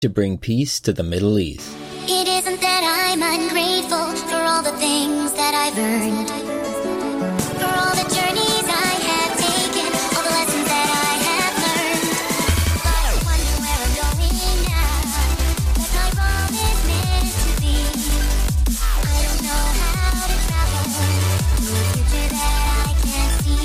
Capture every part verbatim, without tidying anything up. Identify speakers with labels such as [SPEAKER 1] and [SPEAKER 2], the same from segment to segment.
[SPEAKER 1] to bring peace to the Middle East.
[SPEAKER 2] It isn't that I'm ungrateful for all the things that I've earned, for all the journeys I have taken, all the lessons that I have learned. But I wonder where I'm going now, 'cause my role is meant to be. I don't know how to travel to a future that I can't see.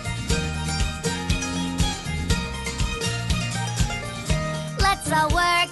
[SPEAKER 2] Let's all work